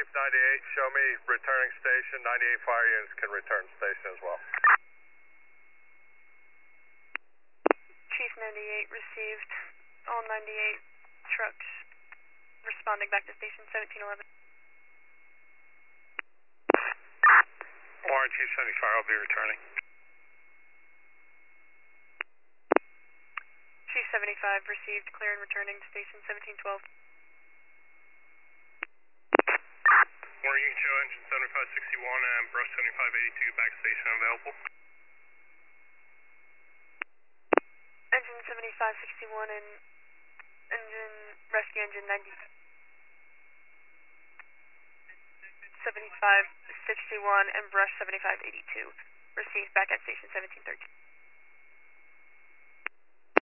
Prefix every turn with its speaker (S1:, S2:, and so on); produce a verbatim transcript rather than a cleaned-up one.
S1: ninety-eight, show me returning station. ninety-eight fire units can return station as well.
S2: Chief ninety-eight received. All ninety-eight trucks responding back to station seventeen eleven.
S1: Warren, Chief seventy-five, I'll be returning.
S2: Chief seventy-five received, clear and returning to station seventeen twelve.
S1: Warren, you can show engine seventy-five sixty-one and brush seventy-five eighty-two back station available.
S2: Engine seventy-five sixty-one and engine, rescue engine ninety. seventy-five sixty-one and brush seventy-five eighty-two. Received back at station seventeen thirteen.